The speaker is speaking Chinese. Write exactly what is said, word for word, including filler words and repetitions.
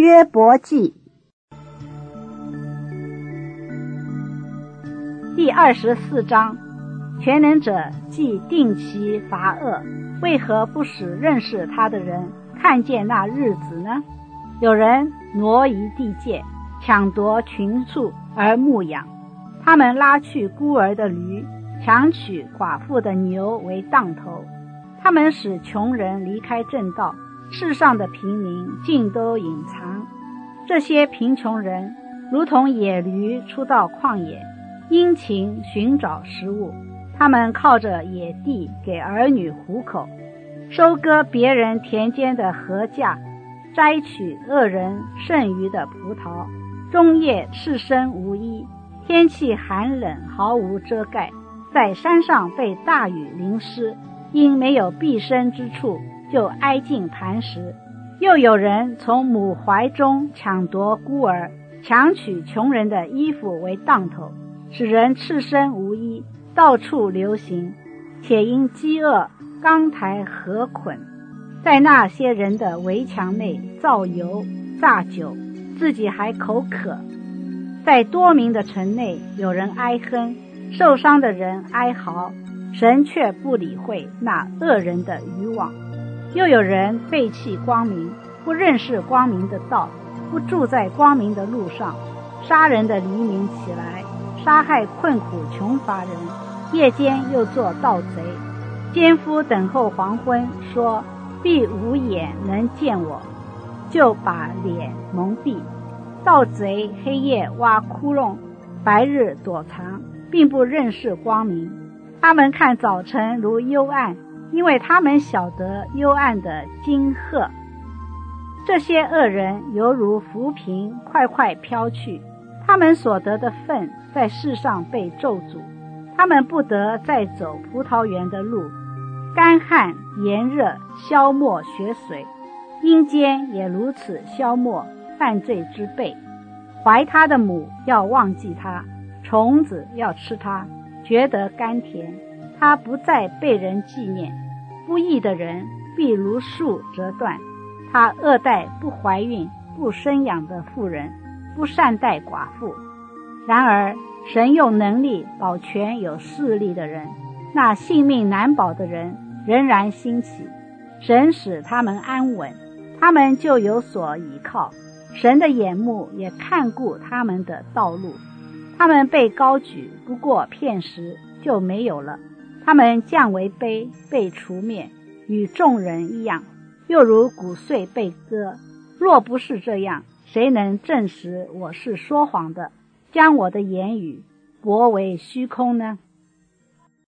约伯记第二十四章。全能者既定期罚恶，为何不使认识他的人看见那日子呢？有人挪移地界，抢夺群畜而牧养，他们拉去孤儿的驴，强取寡妇的牛为当头。他们使穷人离开正道，世上的平民尽都隐藏。这些贫穷人如同野驴出到旷野，殷勤寻找食物，他们靠着野地给儿女糊口，收割别人田间的禾稼，摘取恶人剩余的葡萄，终夜赤身无衣，天气寒冷毫无遮盖，在山上被大雨淋湿，因没有避身之处，就挨近磐石。又有人从母怀中抢夺孤儿，强取穷人的衣服为当头，使人赤身无衣，到处流行，且因饥饿钢抬禾捆，在那些人的围墙内造油榨酒，自己还口渴。在多民的城内，有人哀哼，受伤的人哀嚎，神却不理会那恶人的渔网。又有人背弃光明，不认识光明的道，不住在光明的路上，杀人的黎明起来，杀害困苦穷乏人，夜间又做盗贼。奸夫等候黄昏，说必无眼能见我，就把脸蒙蔽。盗贼黑夜挖窟窿，白日躲藏，并不认识光明。他们看早晨如幽暗，因为他们晓得幽暗的金鹤。这些恶人犹如浮萍，快快飘去，他们所得的份在世上被咒诅，他们不得再走葡萄园的路。干旱炎热消没血水，阴间也如此消没犯罪之辈。怀他的母要忘记他，虫子要吃他，觉得甘甜，他不再被人纪念。不义的人必如树折断，他恶待不怀孕不生养的妇人，不善待寡妇。然而神用能力保全有势力的人，那性命难保的人仍然兴起。神使他们安稳，他们就有所倚靠，神的眼目也看顾他们的道路。他们被高举不过片时，就没有了，他们降为卑，被除灭，与众人一样，又如骨碎被割。若不是这样，谁能证实我是说谎的，将我的言语驳为虚空呢？